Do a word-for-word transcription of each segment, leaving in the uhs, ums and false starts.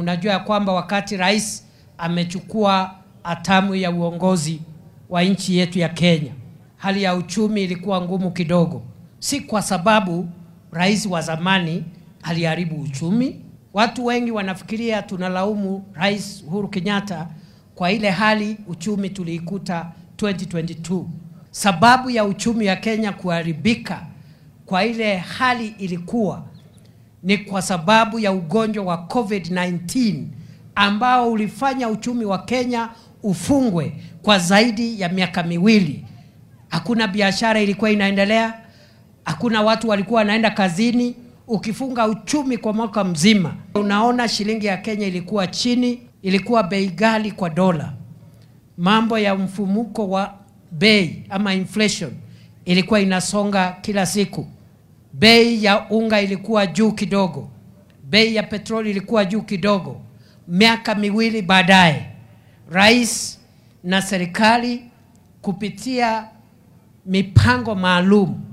Mnajua kwamba wakati rais amechukua hatamu ya uongozi wa nchi yetu ya Kenya, hali ya uchumi ilikuwa ngumu kidogo. Si kwa sababu rais wa zamani aliharibu uchumi. Watu wengi wanafikiria tunalaumu Rais Uhuru Kenyatta kwa ile hali uchumi tuliikuta twenty twenty-two. Sababu ya uchumi ya Kenya kuharibika kwa ile hali ilikuwa ni kwa sababu ya ugonjwa wa COVID nineteen ambao ulifanya uchumi wa Kenya ufungwe kwa zaidi ya miaka miwili. Hakuna biashara ilikuwa inaendelea, hakuna watu walikuwa wanaenda kazini. Ukifunga uchumi kwa mwaka mzima, unaona shilingi ya Kenya ilikuwa chini, ilikuwa bei ghali kwa dola. Mambo ya mfumuko wa bei ama inflation ilikuwa inasonga kila siku. Bei ya unga ilikuwa juu kidogo, bei ya petroli ilikuwa juu kidogo. Miaka miwili baadaye, rais na serikali kupitia mipango maalum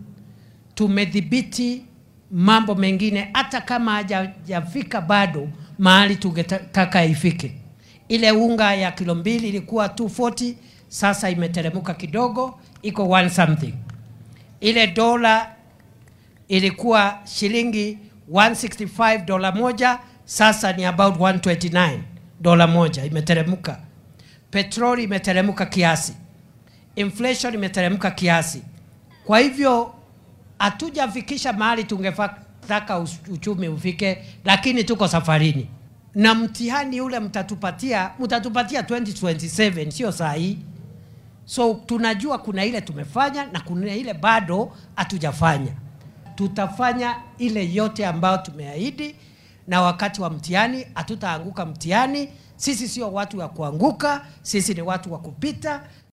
tumedhibiti mambo mengine, hata kama hajafika bado mahali tungetaka ifike. Ile unga ya kilo mbili ilikuwa two forty, sasa imeteremka kidogo, iko one something. Ile dola ilikuwa shilingi one sixty-five dola moja, sasa ni about one twenty-nine dola moja, imeteremka. Petroli imeteremka kiasi, inflation imeteremka kiasi. Kwa hivyo hatujafikisha mahali tungetaka uchumi ufike, lakini tuko safarini. Na mtihani ule mtatupatia, mtatupatia twenty twenty-seven, sio saa hii. So tunajua kuna ile tumefanya na kuna ile bado hatujafanya. Tutafanya ile yote ambayo tumeahidi, na wakati wa mtihani hatutaanguka mtihani. Sisi sio watu wa kuanguka, sisi ni watu wa kupita.